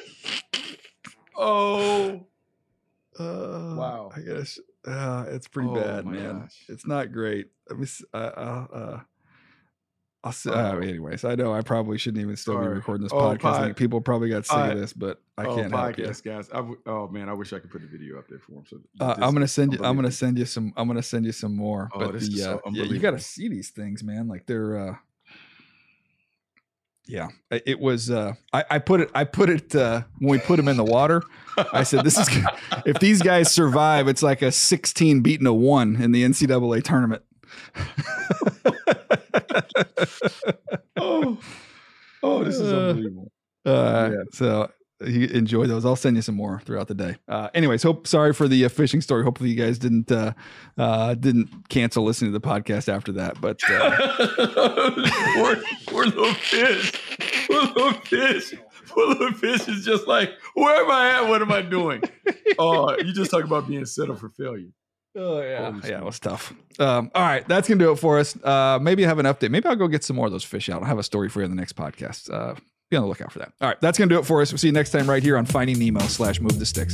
Oh, Uh, Wow. I guess uh, it's pretty Oh, bad, my man. gosh. It's not great. Let me. s- Uh, uh, uh, I'll, uh, anyways, I know I probably shouldn't even still Sorry. be recording this Oh, podcast. pod- I think people probably got sick pod- of this, but I oh, can't help podcast you. guys. I w- oh man, I wish I could put the video up there for him. So Uh, this I'm gonna is send you. I'm gonna unbelievable. send you some. I'm gonna send you some more. Oh, but this is the so uh, yeah, you unbelievable. got to see these things, man. Like they're. uh Yeah, I- it was. uh I, I put it. I put it uh when we put them in the water. I said, "This is if these guys survive, it's like a sixteen beating a one in the N C double A tournament." oh, oh, this is Uh, unbelievable. Uh, Yeah. So you enjoy those. I'll send you some more throughout the day. Uh, anyways, hope sorry for the uh, fishing story. Hopefully, you guys didn't uh, uh, didn't cancel listening to the podcast after that. But uh, poor, poor little fish. Poor little fish. Poor little fish is just like, where am I at? What am I doing? Oh, you just talk about being set up for failure. oh yeah, Holy yeah, it was tough. Um, all right, that's gonna do it for us. Uh, maybe I have an update. Maybe I'll go get some more of those fish out. I'll have a story for you in the next podcast. Uh, be on the lookout for that. All right, that's gonna do it for us. We'll see you next time right here on Finding Nemo slash Move the Sticks.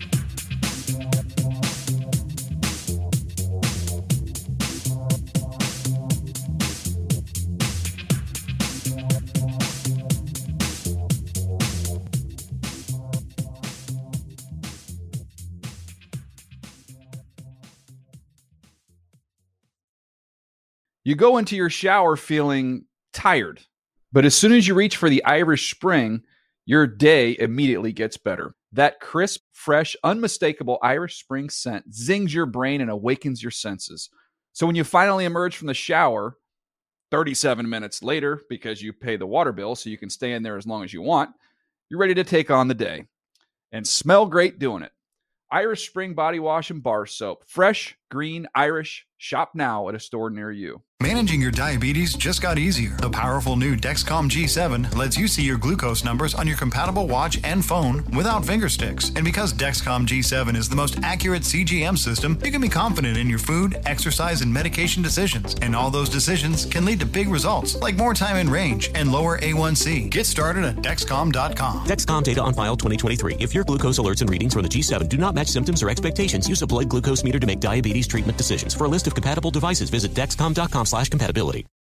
You go into your shower feeling tired, but as soon as you reach for the Irish Spring, your day immediately gets better. That crisp, fresh, unmistakable Irish Spring scent zings your brain and awakens your senses. So when you finally emerge from the shower, thirty-seven minutes later, because you pay the water bill so you can stay in there as long as you want, you're ready to take on the day and smell great doing it. Irish Spring Body Wash and Bar Soap. Fresh, green, Irish. Shop now at a store near you. Managing your diabetes just got easier. The powerful new Dexcom G seven lets you see your glucose numbers on your compatible watch and phone without finger sticks. And because Dexcom G seven is the most accurate C G M system, you can be confident in your food, exercise, and medication decisions. And all those decisions can lead to big results, like more time in range and lower A one C. Get started at Dexcom dot com. Dexcom data on file twenty twenty-three. If your glucose alerts and readings from the G seven do not match symptoms or expectations, use a blood glucose meter to make diabetes treatment decisions. For a list of compatible devices, visit Dexcom dot com slash compatibility.